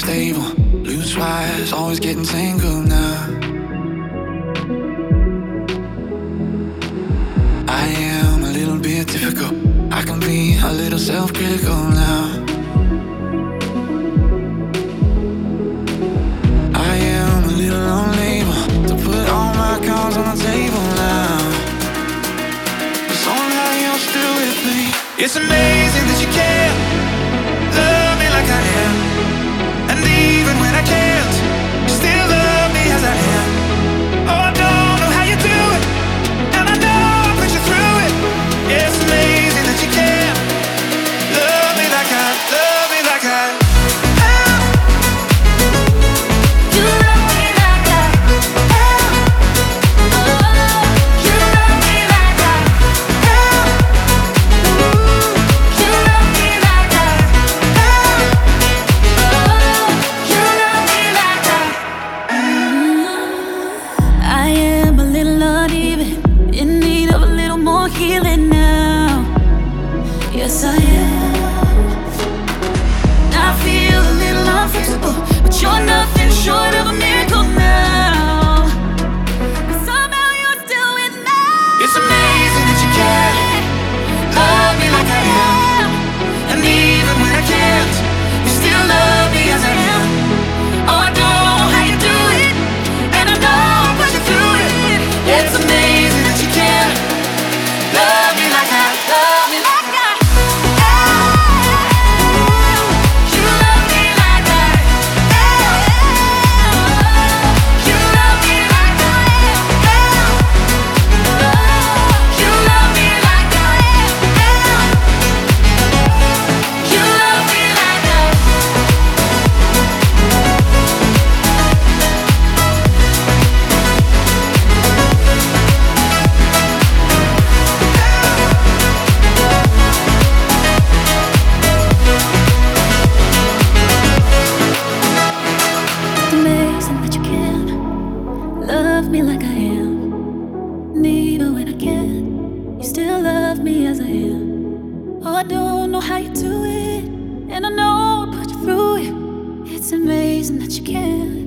stable. Loose wires, always getting tangled now. I am a little bit difficult. I can be a little self-critical now. I am a little unable to put all my cards on the table now. But somehow you're still with me. It's amazing that you care. Love me like I am. And even when I can't, you still love me as I am. Oh, I don't know how you do it, and I know I put you through it. It's amazing that you care. Love me like I, love me like I am. You love me like I am. Oh, you love me like I am. You love me like I am. Oh, you love me like I am. I am a little uneven, in need of a little more healing now. Yes, I am. I feel a little unfixable, but you're nothing short of a miracle now. And somehow you're still with me. It's amazing that you care. Love me like I am. And even when I can't, you still love me as I am. Oh, I don't know how you do it, and I know I'll put you through it. It's amazing that you care. Love me like I, love me like I am. You love me like I am. You love me like I am. You love me like I am. You love me like I am. Amazing that you can love me like I am. And even when I can't, you still love me as I am. Oh, I don't know how you do it, and I know I put you through it. It's amazing that you can.